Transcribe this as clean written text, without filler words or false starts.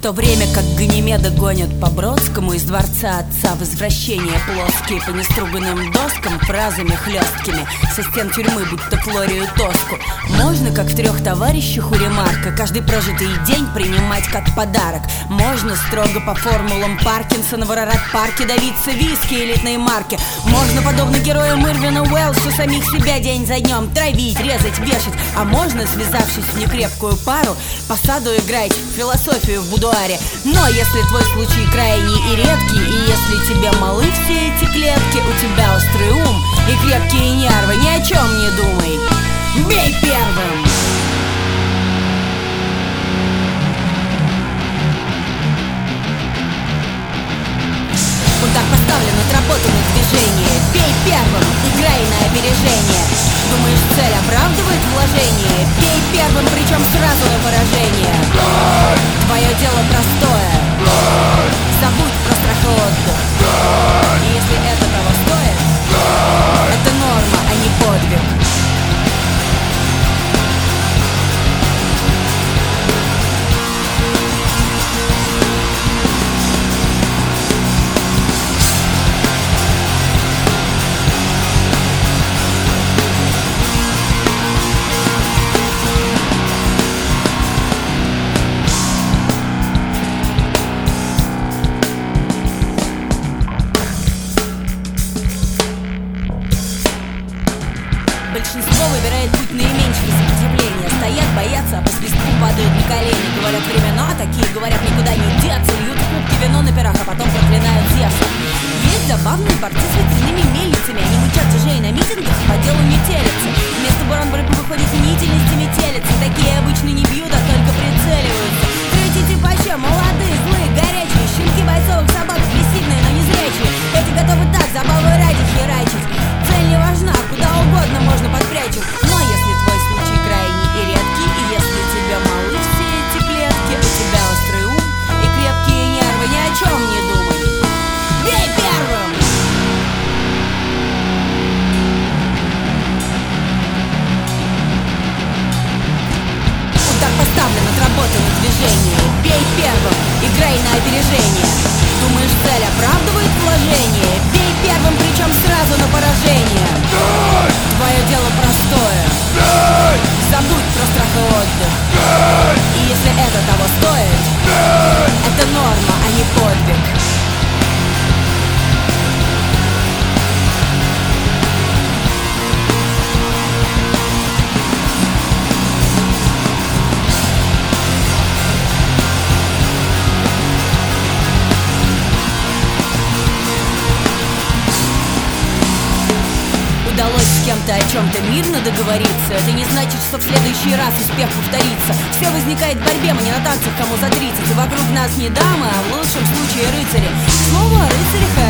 то время как Ганимеда гонят по Бродскому из дворца отца возвращение плоские по неструганным доскам фразами хлесткими со стен тюрьмы будто Флорию Тоску. Можно, как в «Трех товарищах» у Ремарка, каждый прожитый день принимать как подарок. Можно строго по формулам Паркинсона в Арарат-парке давиться виски элитной марки. Можно, подобно героям Ирвина Уэллса, самих себя день за днем травить, резать, вешать. А можно, связавшись в некрепкую пару, по саду играть в философию в будуаре. Но если твой случай крайний и редкий, и если тебе малы все эти клетки, у тебя острый ум и крепкие нервы, ни о чем не думай, бей первым! Удар поставлен, отработано движение. Бей первым, играй на опережение. Думаешь, цель оправдывает вложение? Бей первым, причем сразу на поражение. Твое дело простое. Забудь про страх и отдых. И если это того стоит, это норма, а не подвиг. Большинство выбирает путь наименьшего сопротивления. Стоят, боятся, а по свистку падают на колени. Говорят времена такие, говорят никуда не деться. Льют в кубки вино на пирах, а потом проклинают Зевса. Есть забавные борцы с ветряными мельницами. Они мычат тяжей на митингах, по делу не телятся. Вместо баран-борьбы выходит мнительность и метелицы. Такие обычно не бьют, а только прицеливаются. Третий типача, молодые, злые, горячие. Щенки бойцовых собак, агрессивные, но не зрячие. Эти готовы так, забавы ради херачить. Цель не важна, куда угодно можно подпрячь их. Но если твой случай крайний и редкий, и если тебе малы все эти клетки, у тебя острый ум и крепкие нервы, ни о чем не думай, бей первым! Удар поставлен, отработано движение. Бей первым, играй на опережение. Думаешь, цель оправдывает вложение? Бей первым, причем сразу на поражение. Твое дело простое. Забудь про страх и отдых. И если это того стоит, это норма, а не подвиг. Удалось с кем-то о чем-то мирно договориться. Это не значит, что в следующий раз успех повторится. Все возникает в борьбе, мы не на танцах, кому за 30. И вокруг нас не дамы, а в лучшем случае рыцари. Слово о рыцарях